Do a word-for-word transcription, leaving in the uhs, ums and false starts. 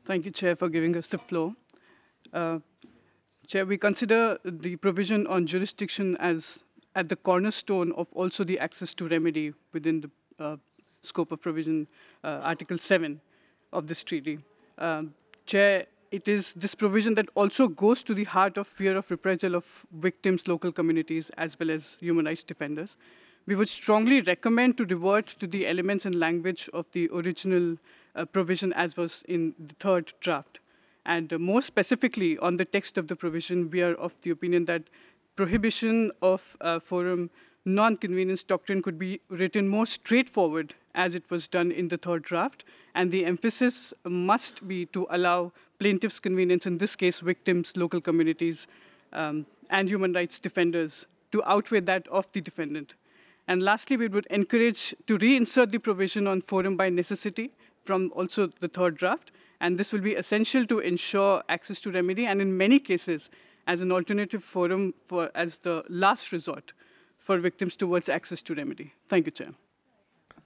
Thank you, Chair, for giving us the floor. Uh, Chair, we consider the provision on jurisdiction as at the cornerstone of also the access to remedy within the uh, scope of provision, uh, Article seven of this treaty. Um, Chair, it is this provision that also goes to the heart of fear of reprisal of victims, local communities, as well as human rights defenders. We would strongly recommend to revert to the elements and language of the original uh, provision as was in the third draft. And uh, more specifically, on the text of the provision, we are of the opinion that prohibition of uh, forum non-convenience doctrine could be written more straightforward as it was done in the third draft. And the emphasis must be to allow plaintiffs' convenience, in this case, victims, local communities, um, and human rights defenders, to outweigh that of the defendant. And lastly, we would encourage to reinsert the provision on forum by necessity from also the third draft. And this will be essential to ensure access to remedy, and in many cases, as an alternative forum for as the last resort for victims towards access to remedy. Thank you, Chair.